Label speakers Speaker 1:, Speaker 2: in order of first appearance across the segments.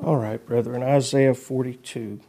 Speaker 1: All right, brethren, Isaiah 42.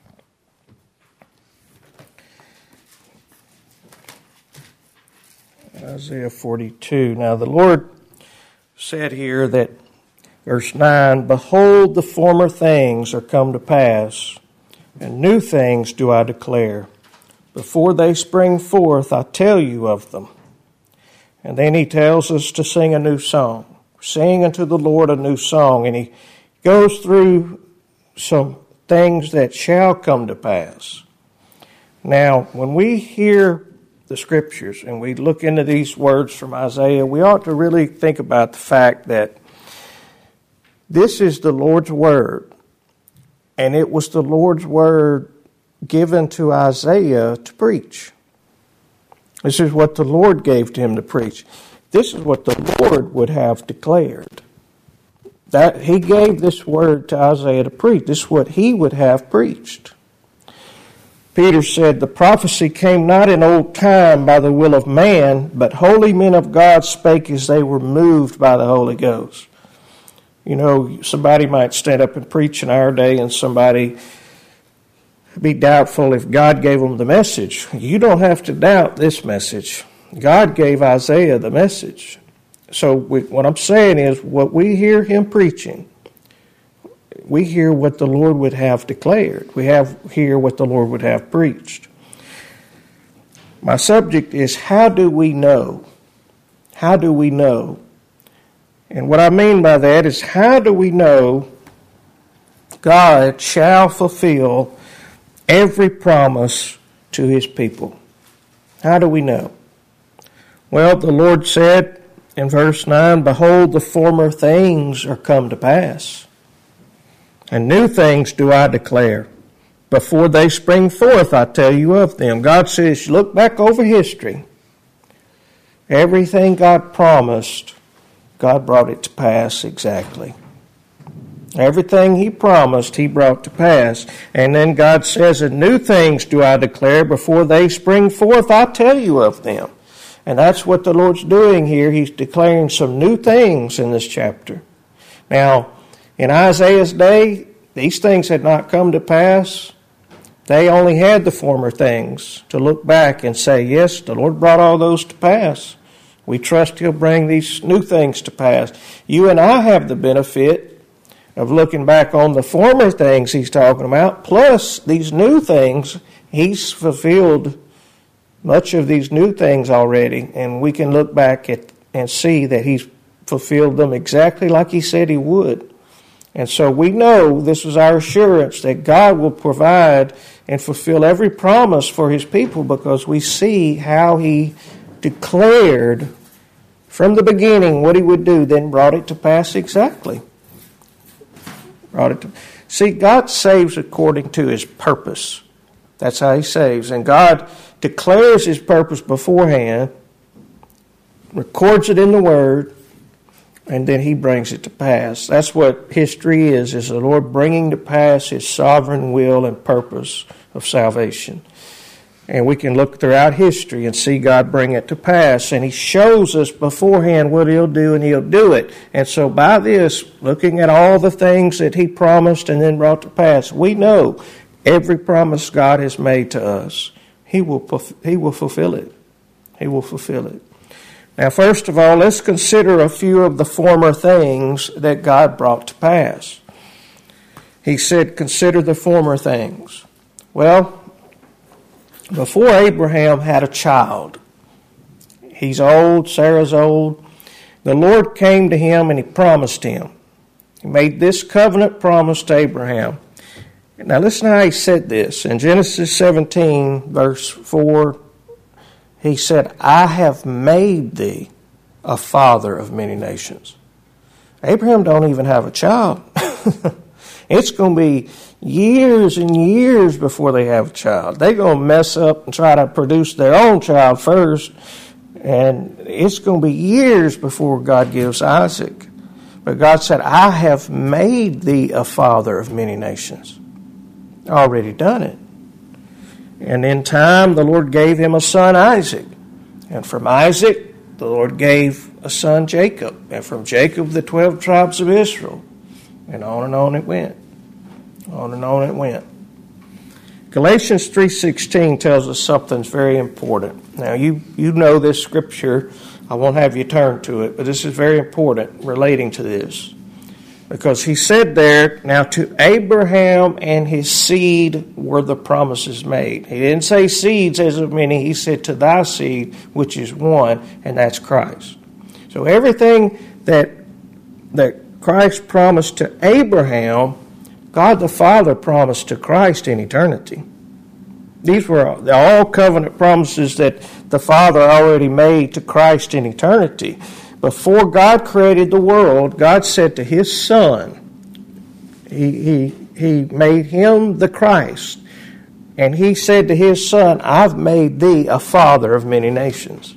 Speaker 1: Isaiah 42. Now the Lord said here that, verse 9, "Behold, the former things are come to pass, and new things do I declare. Before they spring forth, I tell you of them." And then he tells us to sing a new song. Sing unto the Lord a new song. And he goes through some things that shall come to pass. Now, when we hear the Scriptures and we look into these words from Isaiah, we ought to really think about the fact that this is the Lord's Word. And it was the Lord's Word given to Isaiah to preach. This is what the Lord gave to him to preach. This is what the Lord would have declared. That he gave this word to Isaiah to preach. This is what he would have preached. Peter said, "The prophecy came not in old time by the will of man, but holy men of God spake as they were moved by the Holy Ghost." You know, somebody might stand up and preach in our day, and somebody be doubtful if God gave them the message. You don't have to doubt this message. God gave Isaiah the message. So what I'm saying is, what we hear him preaching, we hear what the Lord would have declared. We hear what the Lord would have preached. My subject is, how do we know? How do we know? And what I mean by that is, how do we know God shall fulfill every promise to his people? How do we know? Well, the Lord said in verse 9, "Behold, the former things are come to pass, and new things do I declare. Before they spring forth, I tell you of them." God says, look back over history. Everything God promised, God brought it to pass exactly. Everything he promised, he brought to pass. And then God says, "And new things do I declare. Before they spring forth, I tell you of them." And that's what the Lord's doing here. He's declaring some new things in this chapter. Now, in Isaiah's day, these things had not come to pass. They only had the former things to look back and say, yes, the Lord brought all those to pass. We trust he'll bring these new things to pass. You and I have the benefit of looking back on the former things he's talking about, plus these new things. He's fulfilled much of these new things already, and we can look back at and see that he's fulfilled them exactly like he said he would. And so we know, this is our assurance, that God will provide and fulfill every promise for his people, because we see how he declared from the beginning what he would do, then brought it to pass exactly. See, God saves according to his purpose. That's how he saves. And God declares his purpose beforehand, records it in the Word, and then he brings it to pass. That's what history is the Lord bringing to pass his sovereign will and purpose of salvation. And we can look throughout history and see God bring it to pass. And he shows us beforehand what he'll do, and he'll do it. And so by this, looking at all the things that he promised and then brought to pass, we know every promise God has made to us, he will fulfill it. He will fulfill it. Now, first of all, let's consider a few of the former things that God brought to pass. He said, consider the former things. Well, before Abraham had a child, he's old, Sarah's old, the Lord came to him and he promised him. He made this covenant promise to Abraham. Now listen how he said this. In Genesis 17, verse 4, he said, "I have made thee a father of many nations." Abraham don't even have a child. It's going to be years and years before they have a child. They're going to mess up and try to produce their own child first. And it's going to be years before God gives Isaac. But God said, "I have made thee a father of many nations." Already done it. And in time, the Lord gave him a son, Isaac. And from Isaac, the Lord gave a son, Jacob. And from Jacob, the 12 tribes of Israel. And on it went. On and on it went. Galatians 3:16 tells us something very important. Now, you know this scripture. I won't have you turn to it, but this is very important relating to this. Because he said there, now to Abraham and his seed were the promises made. He didn't say seeds as of many. He said to thy seed, which is one, and that's Christ. So everything that Christ promised to Abraham, God the Father promised to Christ in eternity. These were all covenant promises that the Father already made to Christ in eternity. Before God created the world, God said to His Son, He made Him the Christ, and He said to His Son, I've made thee a father of many nations.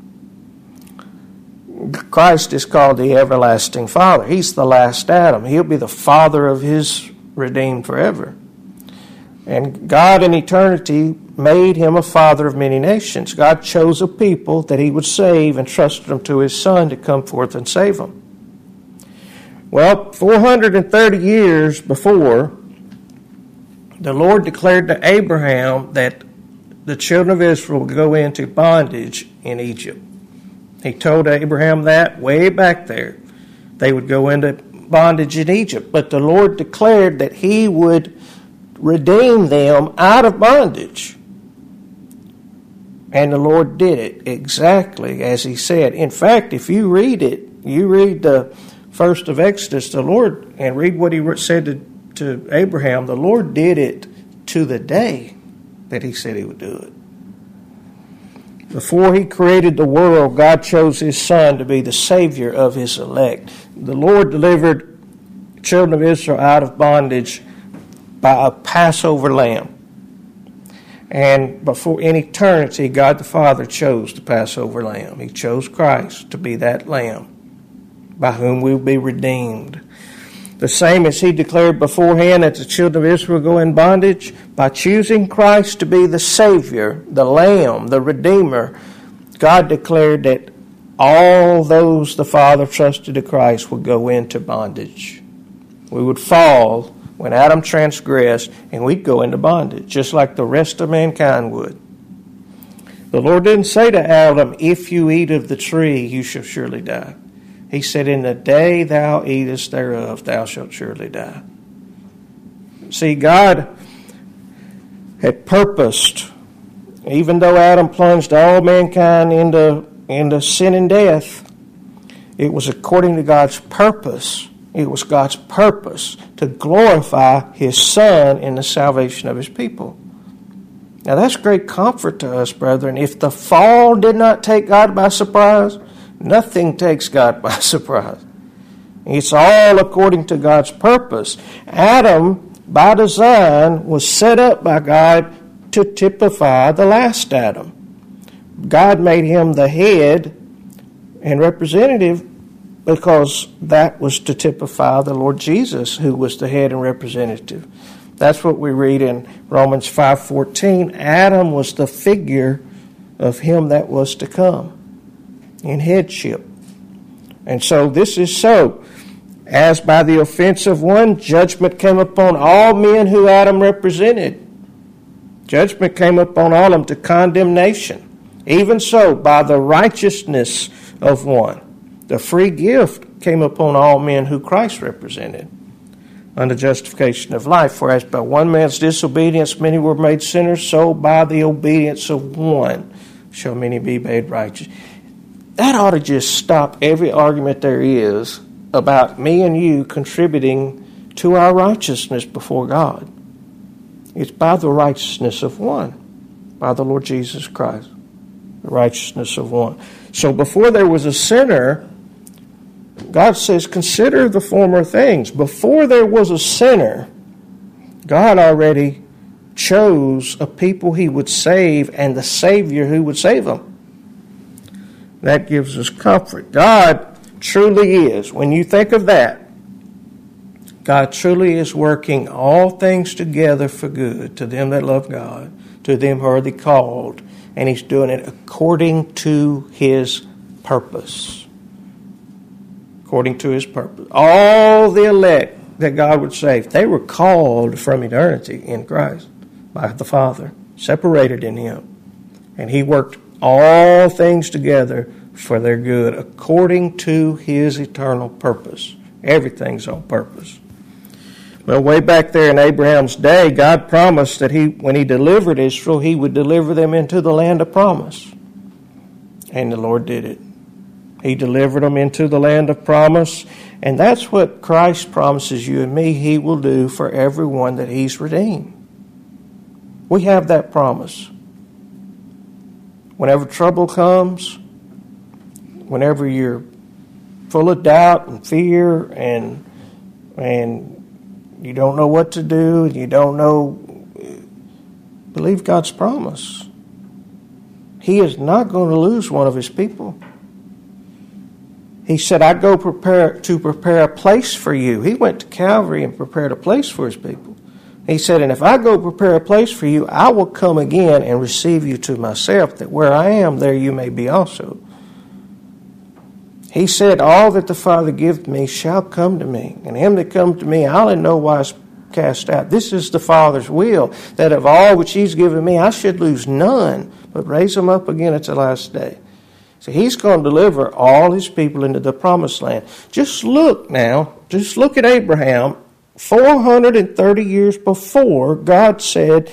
Speaker 1: Christ is called the everlasting Father. He's the last Adam. He'll be the Father of His redeemed forever. And God in eternity made Him a father of many nations. God chose a people that He would save and trusted them to His Son to come forth and save them. Well, 430 years before, the Lord declared to Abraham that the children of Israel would go into bondage in Egypt. He told Abraham that way back there. They would go into bondage in Egypt. But the Lord declared that He would redeem them out of bondage. And the Lord did it exactly as He said. In fact, if you read it, you read the first of Exodus, the Lord, and read what He said to Abraham, the Lord did it to the day that He said He would do it. Before He created the world, God chose His Son to be the Savior of His elect. The Lord delivered children of Israel out of bondage by a Passover lamb. And before in eternity, God the Father chose the Passover lamb. He chose Christ to be that lamb by whom we will be redeemed. The same as He declared beforehand that the children of Israel go in bondage, by choosing Christ to be the Savior, the Lamb, the Redeemer, God declared that all those the Father trusted to Christ would go into bondage. We would fall when Adam transgressed, and we'd go into bondage, just like the rest of mankind would. The Lord didn't say to Adam, if you eat of the tree, you shall surely die. He said, in the day thou eatest thereof, thou shalt surely die. See, God had purposed, even though Adam plunged all mankind into sin and death, it was according to God's purpose. It was God's purpose to glorify His Son in the salvation of His people. Now that's great comfort to us, brethren. If the fall did not take God by surprise, nothing takes God by surprise. It's all according to God's purpose. Adam, by design, was set up by God to typify the last Adam. God made him the head and representative because that was to typify the Lord Jesus, who was the head and representative. That's what we read in Romans 5:14. Adam was the figure of Him that was to come in headship. And so this is so. As by the offense of one, judgment came upon all men who Adam represented. Judgment came upon all of them to condemnation. Even so, by the righteousness of one, the free gift came upon all men who Christ represented unto justification of life. For as by one man's disobedience many were made sinners, so by the obedience of one shall many be made righteous. That ought to just stop every argument there is about me and you contributing to our righteousness before God. It's by the righteousness of one, by the Lord Jesus Christ, the righteousness of one. So before there was a sinner, God says, consider the former things. Before there was a sinner, God already chose a people He would save and the Savior who would save them. That gives us comfort. God truly is, when you think of that, God truly is working all things together for good to them that love God, to them who are the called, and He's doing it according to His purpose. According to His purpose. All the elect that God would save. They were called from eternity in Christ by the Father, separated in Him. And He worked all things together for their good according to His eternal purpose. Everything's on purpose. Well, way back there in Abraham's day, God promised that when He delivered Israel, He would deliver them into the land of promise. And the Lord did it. He delivered them into the land of promise. And that's what Christ promises you and me He will do for everyone that He's redeemed. We have that promise. Whenever trouble comes, whenever you're full of doubt and fear and you don't know what to do, and you don't know, believe God's promise. He is not going to lose one of His people. He said, I go to prepare a place for you. He went to Calvary and prepared a place for His people. He said, and if I go prepare a place for you, I will come again and receive you to myself, that where I am, there you may be also. He said, all that the Father giveth me shall come to me, and him that comes to me I'll in no wise cast out. This is the Father's will, that of all which He's given me I should lose none, but raise them up again at the last day. So He's going to deliver all His people into the promised land. Just look at Abraham. 430 years before, God said,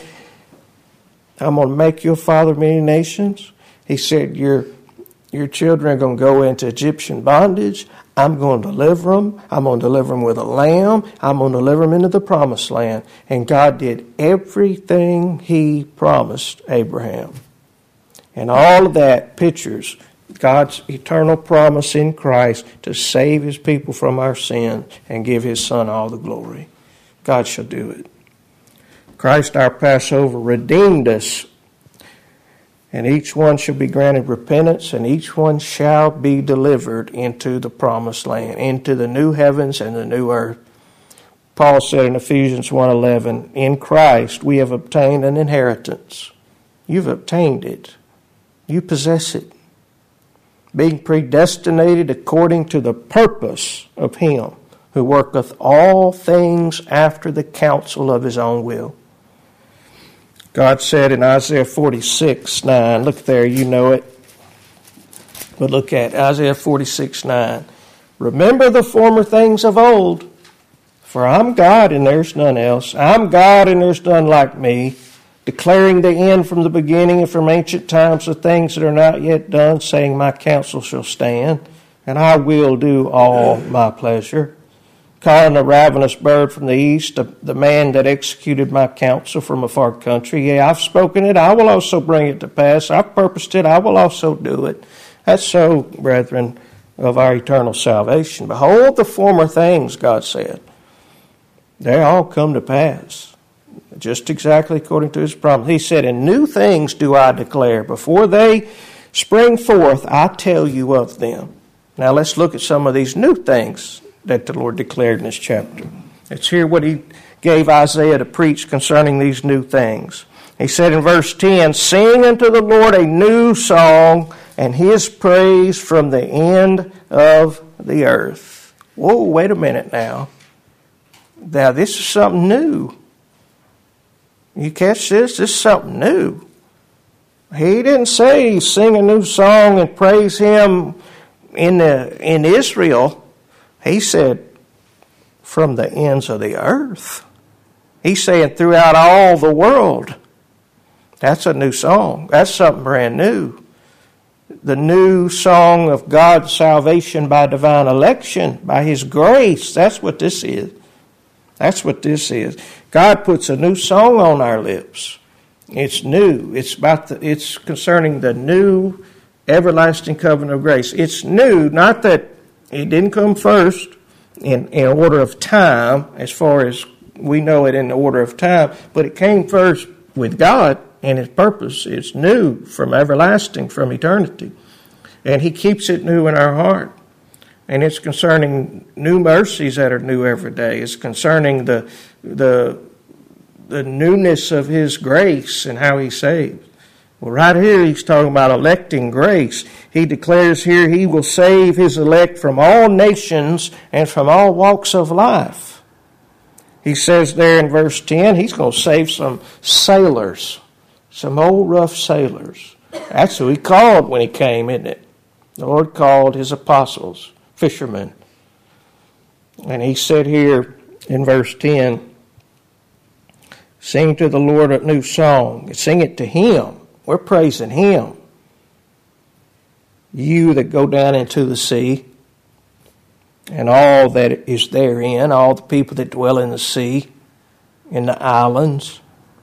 Speaker 1: I'm going to make you a father of many nations. He said, your children are going to go into Egyptian bondage. I'm going to deliver them. I'm going to deliver them with a lamb. I'm going to deliver them into the promised land. And God did everything He promised Abraham. And all of that pictures God's eternal promise in Christ to save His people from our sin and give His Son all the glory. God shall do it. Christ our Passover redeemed us, and each one shall be granted repentance, and each one shall be delivered into the promised land, into the new heavens and the new earth. Paul said in Ephesians 1:11, in Christ we have obtained an inheritance. You've obtained it. You possess it. Being predestinated according to the purpose of Him who worketh all things after the counsel of His own will. God said in Isaiah 46:9, look there, you know it. But look at Isaiah 46:9. Remember the former things of old, for I'm God and there's none else. I'm God and there's none like me, declaring the end from the beginning and from ancient times the things that are not yet done, saying my counsel shall stand, and I will do all my pleasure. Calling a ravenous bird from the east, the man that executed my counsel from a far country. Yea, I've spoken it, I will also bring it to pass. I've purposed it, I will also do it. That's so, brethren, of our eternal salvation. Behold the former things, God said. They all come to pass. Just exactly according to His promise. He said, and new things do I declare. Before they spring forth, I tell you of them. Now let's look at some of these new things that the Lord declared in this chapter. Let's hear what He gave Isaiah to preach concerning these new things. He said in verse 10, sing unto the Lord a new song, and His praise from the end of the earth. Whoa, wait a minute now. Now this is something new. You catch this? This is something new. He didn't say sing a new song and praise Him in Israel. He said from the ends of the earth. He's saying throughout all the world. That's a new song. That's something brand new. The new song of God's salvation by divine election, by His grace. That's what this is. That's what this is. God puts a new song on our lips. It's new. It's concerning the new everlasting covenant of grace. It's new, not that it didn't come first in order of time, as far as we know it in the order of time, but it came first with God and His purpose. It's new from everlasting, from eternity. And He keeps it new in our heart. And it's concerning new mercies that are new every day. It's concerning the newness of His grace and how He saves. Well, right here He's talking about electing grace. He declares here He will save His elect from all nations and from all walks of life. He says there in verse 10, he's going to save some sailors, some old rough sailors. That's who he called when he came, isn't it? The Lord called his apostles, fishermen. And he said here in verse 10, sing to the Lord a new song. Sing it to him. We're praising him. You that go down into the sea, and all that is therein, all the people that dwell in the sea, in the islands.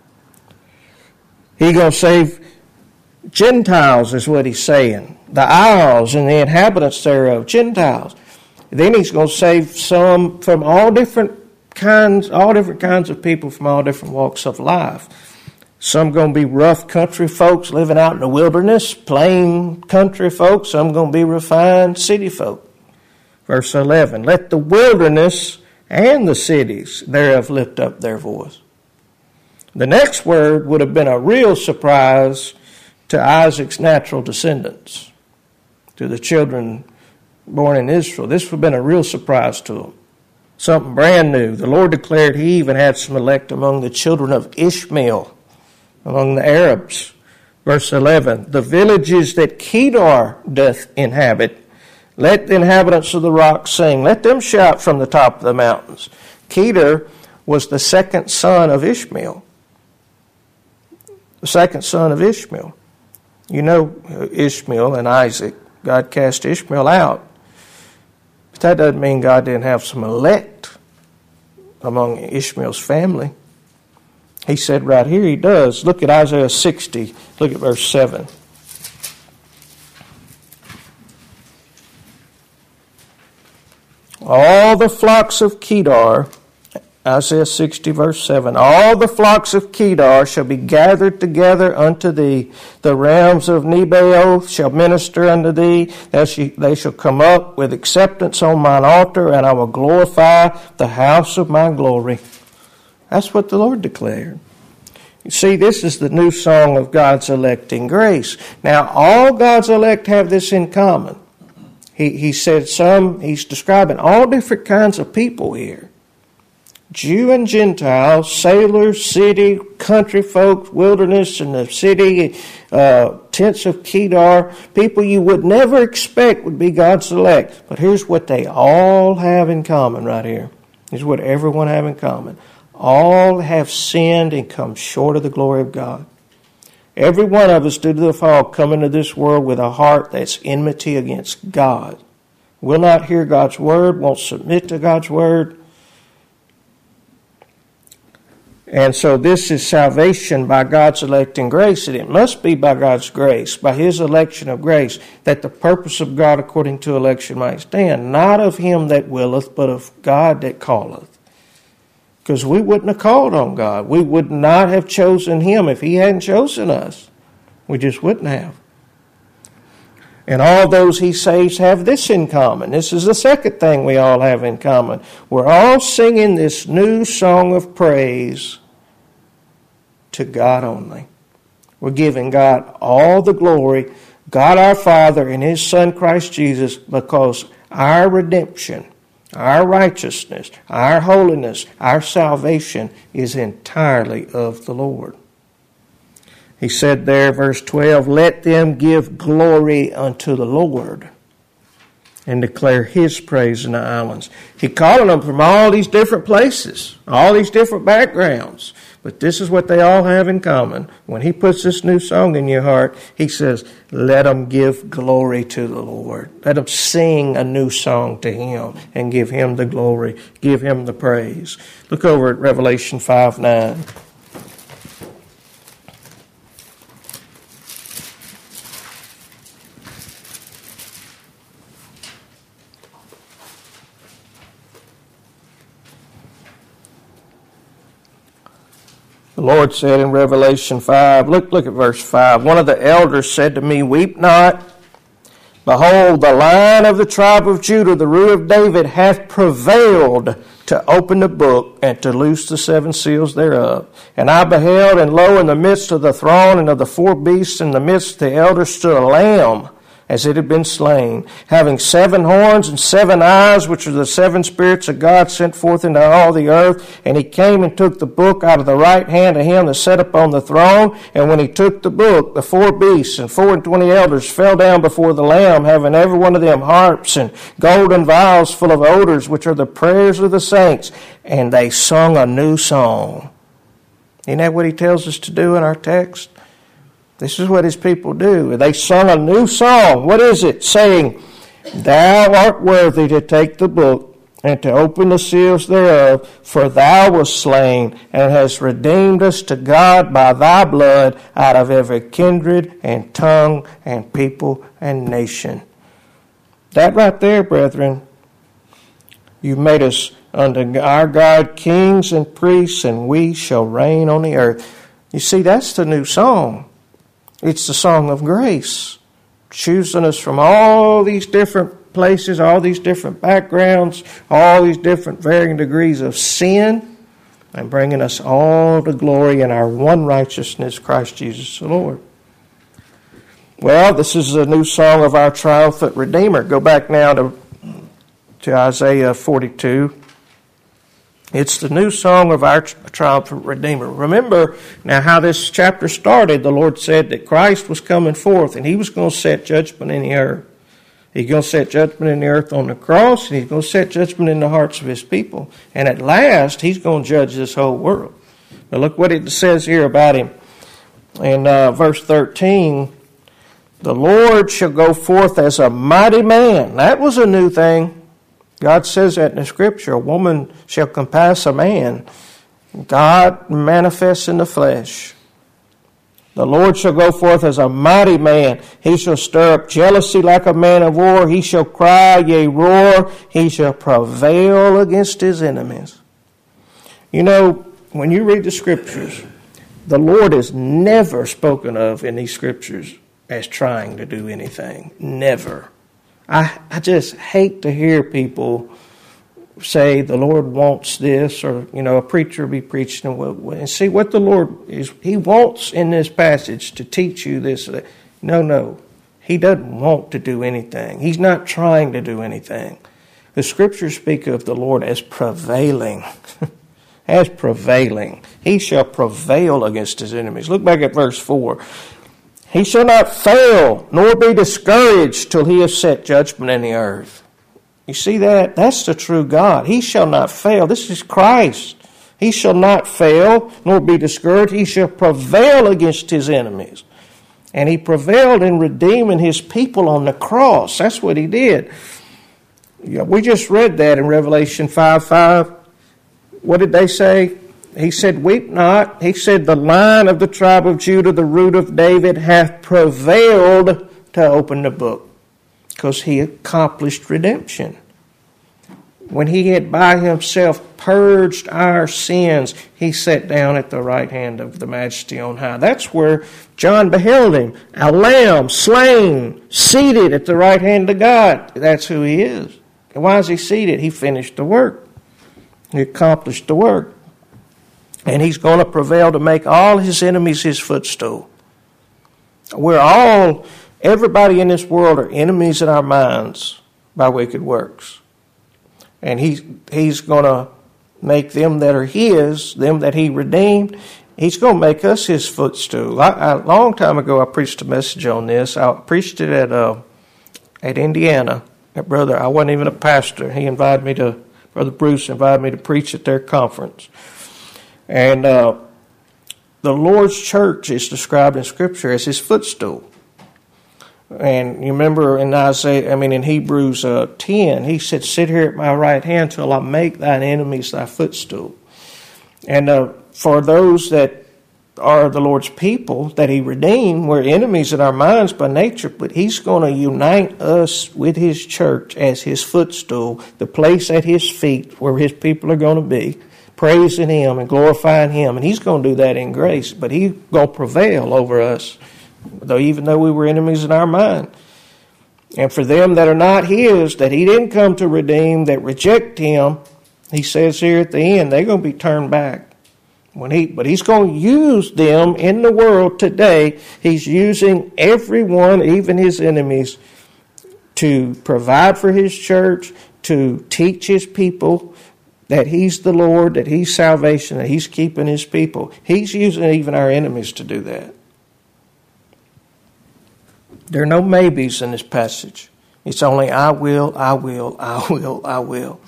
Speaker 1: He's going to save Gentiles, is what he's saying. The isles and the inhabitants thereof, Gentiles. Then he's going to save some from all different kinds of people from all different walks of life. Some going to be rough country folks living out in the wilderness, plain country folks. Some going to be refined city folk. Verse 11, let the wilderness and the cities thereof lift up their voice. The next word would have been a real surprise to Isaac's natural descendants, to the children born in Israel. This would have been a real surprise to them. Something brand new. The Lord declared he even had some elect among the children of Ishmael, among the Arabs. Verse 11, the villages that Kedar doth inhabit, let the inhabitants of the rock sing. Let them shout from the top of the mountains. Kedar was the second son of Ishmael. The second son of Ishmael. You know Ishmael and Isaac. God cast Ishmael out. But that doesn't mean God didn't have some elect among Ishmael's family. He said right here he does. Look at Isaiah 60. Look at verse 7. All the flocks of Kedar, Isaiah 60 verse 7, all the flocks of Kedar shall be gathered together unto thee. The rams of Nebaioth shall minister unto thee. They shall come up with acceptance on mine altar, and I will glorify the house of my glory. That's what the Lord declared. You see, this is the new song of God's electing grace. Now, all God's elect have this in common. He said he's describing all different kinds of people here. Jew and Gentile, sailors, city, country folk, wilderness and the city, tents of Kedar, people you would never expect would be God's elect. But here's what they all have in common right here. Here's what everyone have in common. All have sinned and come short of the glory of God. Every one of us, due to the fall, come into this world with a heart that's enmity against God. Will not hear God's word, won't submit to God's word. And so this is salvation by God's electing grace, and it must be by God's grace, by his election of grace, that the purpose of God according to election might stand, not of him that willeth, but of God that calleth. Because we wouldn't have called on God. We would not have chosen him if he hadn't chosen us. We just wouldn't have. And all those he saves have this in common. This is the second thing we all have in common. We're all singing this new song of praise to God only. We're giving God all the glory, God our Father and his Son Christ Jesus, because our redemption, our righteousness, our holiness, our salvation is entirely of the Lord. He said there, verse 12, let them give glory unto the Lord and declare his praise in the islands. He calling them from all these different places, all these different backgrounds. But this is what they all have in common. When he puts this new song in your heart, he says, let them give glory to the Lord. Let them sing a new song to him and give him the glory, give him the praise. Look over at Revelation 5:9. The Lord said in Revelation 5, look at verse 5. One of the elders said to me, weep not. Behold, the Lion of the tribe of Judah, the Root of David, hath prevailed to open the book and to loose the seven seals thereof. And I beheld, and lo, in the midst of the throne and of the four beasts, in the midst of the elders stood a lamb, as it had been slain, having 7 horns and 7 eyes, which are the 7 spirits of God sent forth into all the earth. And he came and took the book out of the right hand of him that sat upon the throne. And when he took the book, the 4 beasts and 24 elders fell down before the Lamb, having every one of them harps and golden vials full of odors, which are the prayers of the saints. And they sung a new song. Isn't that what he tells us to do in our text? This is what his people do. They sung a new song. What is it? Saying, Thou art worthy to take the book and to open the seals thereof, for thou wast slain and hast redeemed us to God by thy blood out of every kindred and tongue and people and nation. That right there, brethren, you made us unto our God kings and priests, and we shall reign on the earth. You see, that's the new song. It's the song of grace, choosing us from all these different places, all these different backgrounds, all these different varying degrees of sin, and bringing us all to glory in our one righteousness, Christ Jesus the Lord. Well, this is a new song of our triumphant Redeemer. Go back now to Isaiah 42. It's the new song of our triumphant Redeemer. Remember now how this chapter started. The Lord said that Christ was coming forth and he was going to set judgment in the earth. He's going to set judgment in the earth on the cross, and he's going to set judgment in the hearts of his people. And at last, he's going to judge this whole world. Now look what it says here about him. In verse 13, the Lord shall go forth as a mighty man. That was a new thing. God says that in the Scripture, a woman shall compass a man. God manifests in the flesh. The Lord shall go forth as a mighty man. He shall stir up jealousy like a man of war. He shall cry, yea, roar. He shall prevail against his enemies. You know, when you read the Scriptures, the Lord is never spoken of in these Scriptures as trying to do anything. Never. I just hate to hear people say the Lord wants this, or, you know, a preacher be preaching. And see what the Lord is, he wants in this passage to teach you this. No. He doesn't want to do anything. He's not trying to do anything. The Scriptures speak of the Lord as prevailing. As prevailing. He shall prevail against his enemies. Look back at verse 4. He shall not fail, nor be discouraged till he has set judgment in the earth. You see that? That's the true God. He shall not fail. This is Christ. He shall not fail, nor be discouraged. He shall prevail against his enemies. And he prevailed in redeeming his people on the cross. That's what he did. Yeah, we just read that in Revelation 5:5. What did they say? He said, weep not. He said, the Lion of the tribe of Judah, the root of David, hath prevailed to open the book. Because he accomplished redemption. When he had by himself purged our sins, he sat down at the right hand of the Majesty on high. That's where John beheld him, a lamb slain, seated at the right hand of God. That's who he is. And why is he seated? He finished the work. He accomplished the work. And he's going to prevail to make all his enemies his footstool. Everybody in this world are enemies in our minds by wicked works. And he's going to make them that are his, them that he redeemed, he's going to make us his footstool. A long time ago, I preached a message on this. I preached it at Indiana. Brother, I wasn't even a pastor. Brother Bruce invited me to preach at their conference. And the Lord's church is described in Scripture as his footstool. And you remember in Hebrews 10, he said, sit here at my right hand till I make thine enemies thy footstool. And for those that are the Lord's people that he redeemed, we're enemies in our minds by nature, but he's going to unite us with his church as his footstool, the place at his feet where his people are going to be, praising him and glorifying him. And he's going to do that in grace, but he's going to prevail over us, even though we were enemies in our mind. And for them that are not his, that he didn't come to redeem, that reject him, he says here at the end, they're going to be turned back. But he's going to use them in the world today. He's using everyone, even his enemies, to provide for his church, to teach his people that he's the Lord, that he's salvation, that he's keeping his people. He's using even our enemies to do that. There are no maybes in this passage. It's only I will, I will, I will, I will.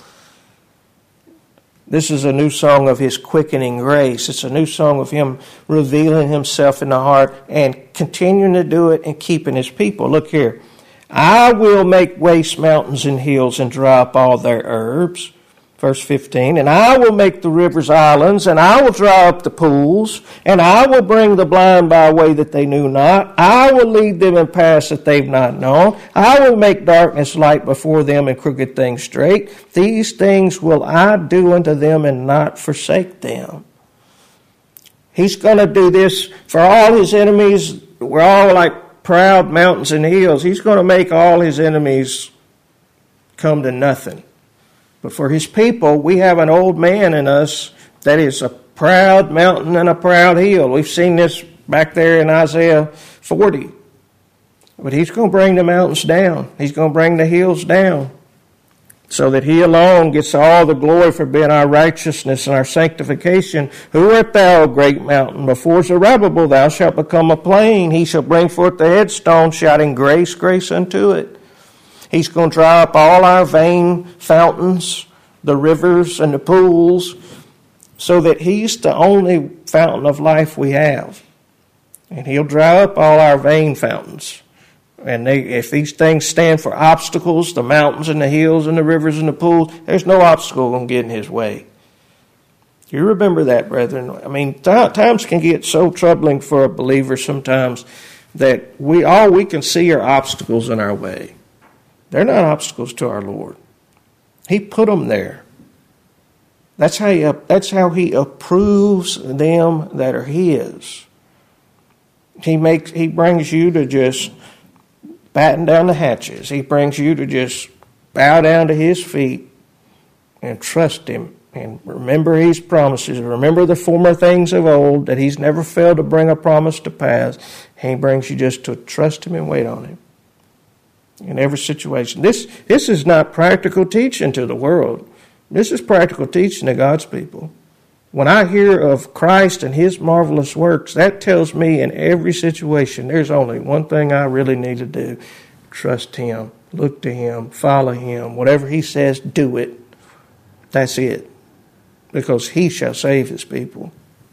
Speaker 1: This is a new song of his quickening grace. It's a new song of him revealing himself in the heart and continuing to do it and keeping his people. Look here. I will make waste mountains and hills and dry up all their herbs. Verse 15, and I will make the rivers islands, and I will dry up the pools, and I will bring the blind by a way that they knew not. I will lead them in paths that they've not known. I will make darkness light before them and crooked things straight. These things will I do unto them and not forsake them. He's going to do this for all his enemies. We're all like proud mountains and hills. He's going to make all his enemies come to nothing. But for his people, we have an old man in us that is a proud mountain and a proud hill. We've seen this back there in Isaiah 40. But he's going to bring the mountains down. He's going to bring the hills down so that he alone gets all the glory for being our righteousness and our sanctification. Who art thou, great mountain? Before Zerubbabel thou shalt become a plain. He shall bring forth the headstone, shouting, grace, grace unto it. He's going to dry up all our vain fountains, the rivers and the pools, so that he's the only fountain of life we have. And he'll dry up all our vain fountains. And if these things stand for obstacles, the mountains and the hills and the rivers and the pools, there's no obstacle going to get in his way. You remember that, brethren. I mean, times can get so troubling for a believer sometimes that all we can see are obstacles in our way. They're not obstacles to our Lord. He put them there. That's how he approves them that are his. He brings you to just batten down the hatches. He brings you to just bow down to his feet and trust him and remember his promises. Remember the former things of old, that he's never failed to bring a promise to pass. And he brings you just to trust him and wait on him in every situation. This is not practical teaching to the world. This is practical teaching to God's people. When I hear of Christ and his marvelous works, that tells me in every situation there's only one thing I really need to do. Trust him, look to him, follow him. Whatever he says, do it. That's it. Because he shall save his people.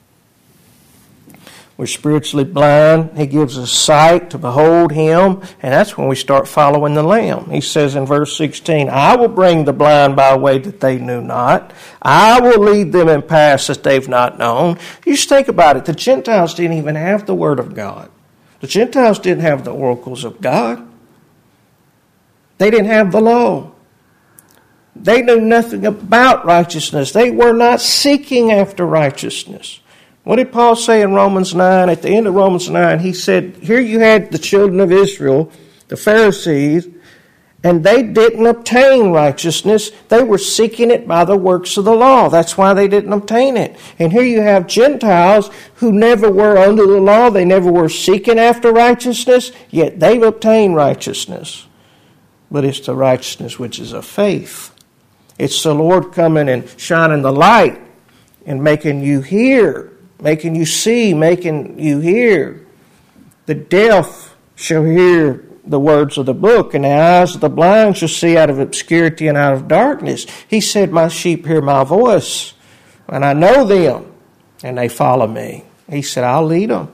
Speaker 1: We're spiritually blind. He gives us sight to behold him. And that's when we start following the Lamb. He says in verse 16, I will bring the blind by a way that they knew not. I will lead them in paths that they've not known. You just think about it. The Gentiles didn't even have the Word of God. The Gentiles didn't have the oracles of God. They didn't have the law. They knew nothing about righteousness. They were not seeking after righteousness. What did Paul say in Romans 9? At the end of Romans 9, he said, here you had the children of Israel, the Pharisees, and they didn't obtain righteousness. They were seeking it by the works of the law. That's why they didn't obtain it. And here you have Gentiles who never were under the law. They never were seeking after righteousness, yet they've obtained righteousness. But it's the righteousness which is of faith. It's the Lord coming and shining the light and making you hear, making you see, making you hear. The deaf shall hear the words of the book, and the eyes of the blind shall see out of obscurity and out of darkness. He said, my sheep hear my voice, and I know them, and they follow me. He said, I'll lead them.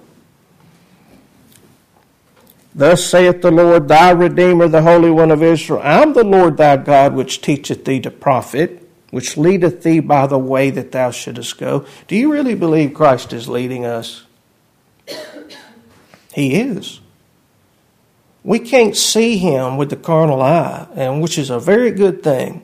Speaker 1: Thus saith the Lord, thy Redeemer, the Holy One of Israel, I'm the Lord thy God, which teacheth thee to profit, which leadeth thee by the way that thou shouldest go. Do you really believe Christ is leading us? He is. We can't see him with the carnal eye, and which is a very good thing.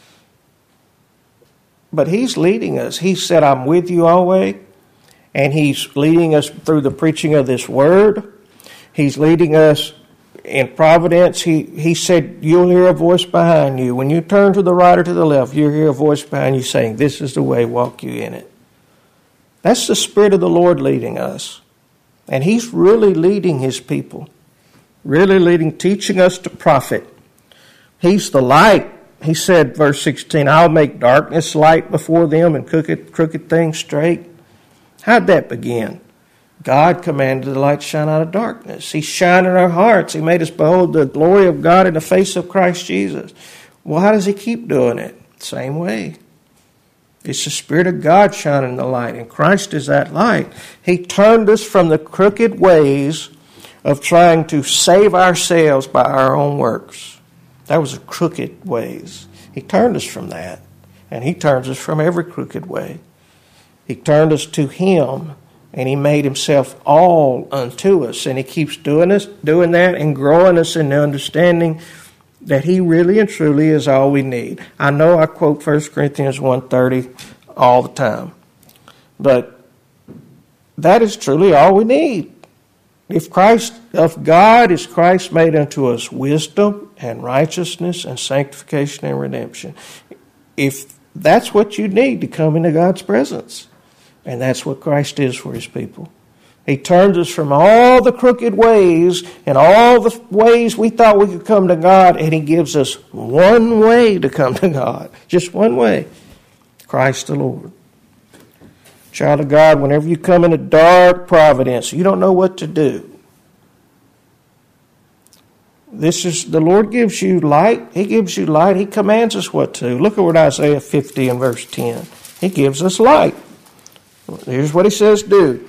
Speaker 1: But he's leading us. He said, I'm with you always, and he's leading us through the preaching of this word. He's leading us in providence. He said, you'll hear a voice behind you. When you turn to the right or to the left, you'll hear a voice behind you saying, this is the way, walk you in it. That's the Spirit of the Lord leading us. And He's really leading His people. Really leading, teaching us to profit. He's the light. He said, verse 16, I'll make darkness light before them and crooked things straight. How'd that begin? God commanded the light to shine out of darkness. He shined in our hearts. He made us behold the glory of God in the face of Christ Jesus. Well, how does He keep doing it? Same way. It's the Spirit of God shining the light, and Christ is that light. He turned us from the crooked ways of trying to save ourselves by our own works. That was the crooked ways. He turned us from that, and He turns us from every crooked way. He turned us to Him, and He made Himself all unto us, and He keeps doing that and growing us in the understanding that He really and truly is all we need. I know I quote 1 Corinthians 1:30 all the time, but that is truly all we need. If God is Christ made unto us wisdom and righteousness and sanctification and redemption. If that's what you need to come into God's presence, and that's what Christ is for His people. He turns us from all the crooked ways and all the ways we thought we could come to God, and He gives us one way to come to God. Just one way. Christ the Lord. Child of God, whenever you come into dark providence, you don't know what to do. The Lord gives you light. He gives you light. He commands us what to do. Look at what Isaiah 50 and verse 10. He gives us light. Here's what He says do.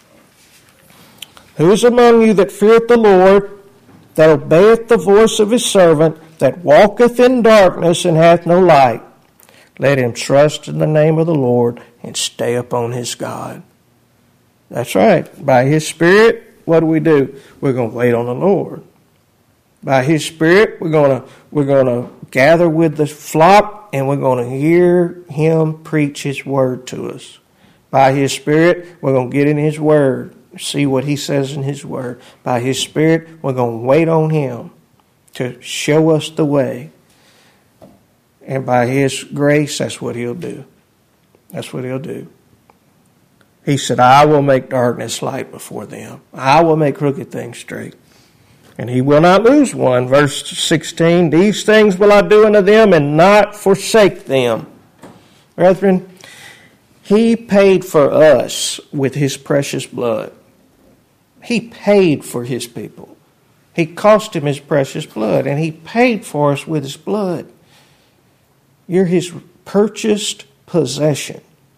Speaker 1: Who is among you that feareth the Lord, that obeyeth the voice of His servant, that walketh in darkness and hath no light? Let him trust in the name of the Lord and stay upon his God. That's right. By His Spirit, what do? We're going to wait on the Lord. By His Spirit, we're going to gather with the flock, and we're going to hear Him preach His word to us. By His Spirit, we're going to get in His word, see what He says in His word. By His Spirit, we're going to wait on Him to show us the way. And by His grace, that's what He'll do. That's what He'll do. He said, I will make darkness light before them. I will make crooked things straight. And He will not lose one. Verse 16, these things will I do unto them and not forsake them. Brethren, He paid for us with His precious blood. He paid for His people. He cost Him His precious blood, and He paid for us with His blood. You're His purchased possession.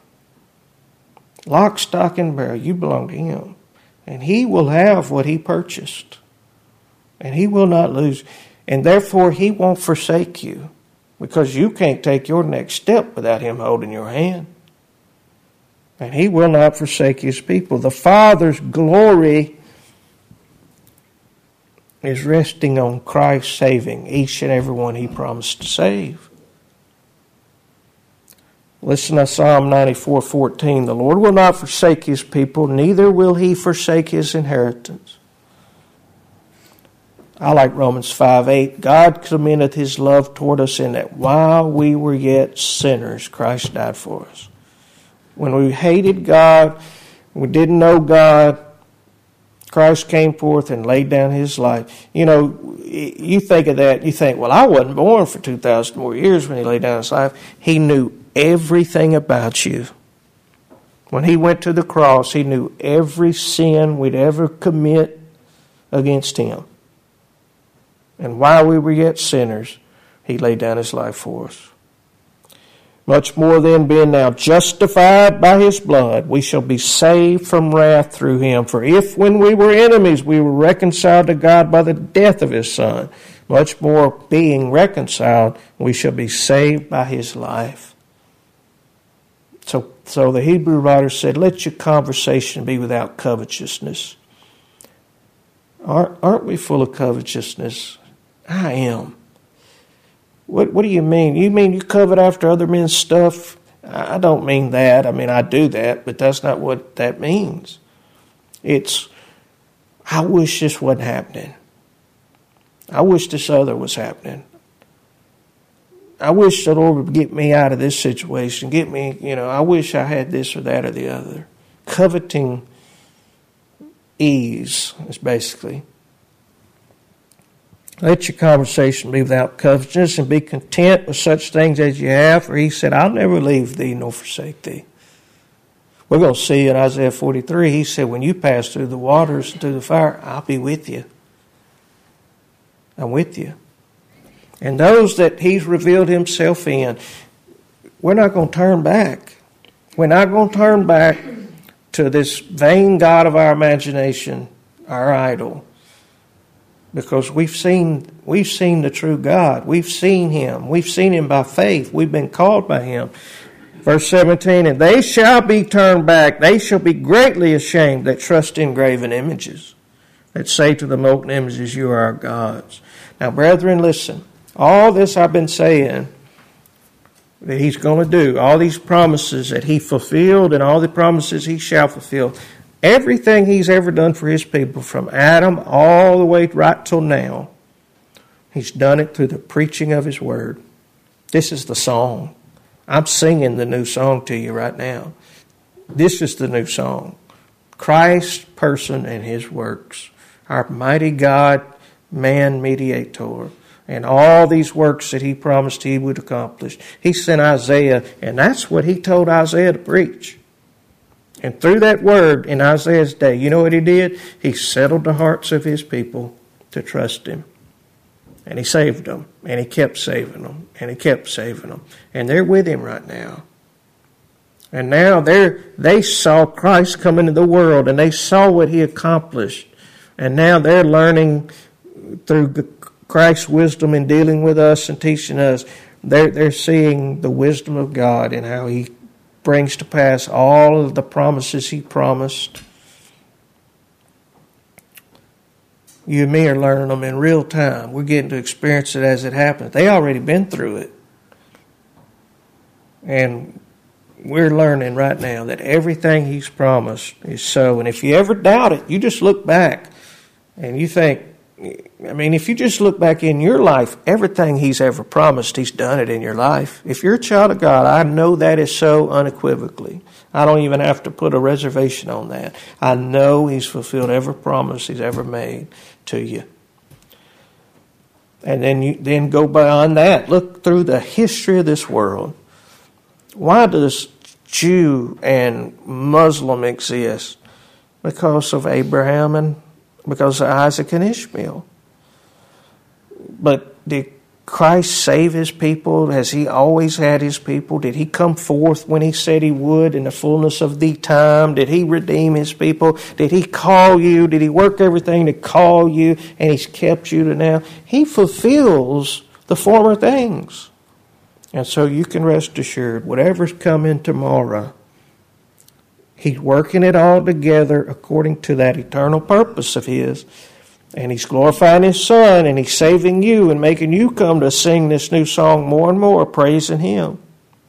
Speaker 1: Lock, stock, and barrel. You belong to Him. And He will have what He purchased. And He will not lose. And therefore, He won't forsake you. Because you can't take your next step without Him holding your hand. And He will not forsake His people. The Father's glory is resting on Christ saving each and every one He promised to save. Listen to Psalm 94:14. The Lord will not forsake His people, neither will He forsake His inheritance. I like Romans 5:8. God commendeth His love toward us in that while we were yet sinners, Christ died for us. When we hated God, we didn't know God, Christ came forth and laid down His life. You know, you think of that, you think, well, I wasn't born for 2,000 more years when He laid down His life. He knew everything about you. When He went to the cross, He knew every sin we'd ever commit against Him. And while we were yet sinners, He laid down His life for us. Much more then, being now justified by His blood, we shall be saved from wrath through Him. For if when we were enemies, we were reconciled to God by the death of His Son, much more being reconciled, we shall be saved by His life. So the Hebrew writer said, let your conversation be without covetousness. Aren't we full of covetousness? I am. What do you mean? You mean you covet after other men's stuff? I don't mean that. I mean, I do that, but that's not what that means. It's, I wish this wasn't happening. I wish this other was happening. I wish the Lord would get me out of this situation. Get me, I wish I had this or that or the other. coveting ease, is basically. Let your conversation be without covetousness, and be content with such things as you have. For he said, I'll never leave thee nor forsake thee. We're going to see in Isaiah 43, he said, when you pass through the waters and through the fire, I'll be with you. I'm with you. And those that he's revealed himself in, we're not going to turn back. We're not going to turn back to this vain god of our imagination, our idol. Because we've seen the true God. We've seen him. We've seen him by faith. We've been called by him. Verse 17, and they shall be turned back. They shall be greatly ashamed that trust in graven images, that say to the molten images, you are our gods. Now, brethren, listen. All this I've been saying that he's going to do, all these promises that he fulfilled and all the promises he shall fulfill, everything he's ever done for his people from Adam all the way right till now, he's done it through the preaching of his word. This is the song. I'm singing the new song to you right now. This is the new song. Christ, person, and his works. Our mighty God, man mediator. And all these works that he promised he would accomplish. He sent Isaiah, and that's what he told Isaiah to preach. And through that word in Isaiah's day, you know what he did? He settled the hearts of his people to trust him. And he saved them. And he kept saving them. And he kept saving them. And they're with him right now. And now they saw Christ come into the world. And they saw what he accomplished. And now they're learning through Christ's wisdom in dealing with us and teaching us. They're seeing the wisdom of God and how he brings to pass all of the promises he promised. You and me are learning them in real time. We're getting to experience it as it happens. They already been through it. And we're learning right now that everything he's promised is so. And if you ever doubt it, you just look back and you think, if you just look back in your life, everything he's ever promised, he's done it in your life. If you're a child of God, I know that is so unequivocally. I don't even have to put a reservation on that. I know he's fulfilled every promise he's ever made to you. And then go beyond that. Look through the history of this world. Why does Jew and Muslim exist? Because of Abraham and because of Isaac and Ishmael. But did Christ save his people? Has he always had his people? Did he come forth when he said he would in the fullness of the time? Did he redeem his people? Did he call you? Did he work everything to call you and he's kept you to now? He fulfills the former things. And so you can rest assured, whatever's coming tomorrow, he's working it all together according to that eternal purpose of his. And he's glorifying his Son, and he's saving you and making you come to sing this new song more and more, praising him.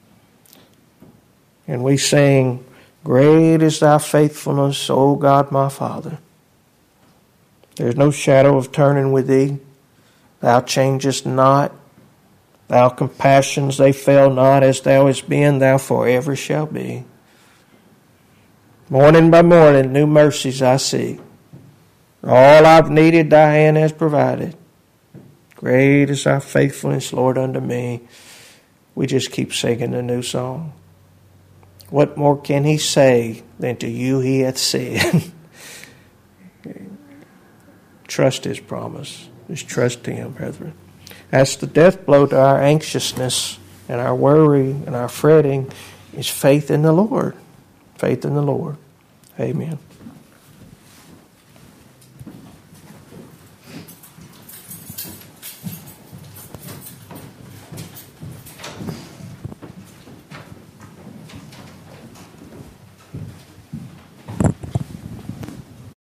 Speaker 1: And we sing, great is thy faithfulness, O God my Father. There's no shadow of turning with thee. Thou changest not. Thy compassions, they fail not. As thou hast been, thou forever shalt be. Morning by morning, new mercies I see. All I've needed, thy hand has provided. Great is thy faithfulness, Lord, unto me. We just keep singing the new song. What more can he say than to you he hath said? Trust his promise. Just trust him, brethren. That's the death blow to our anxiousness and our worry and our fretting is faith in the Lord. Faith in the Lord. Amen.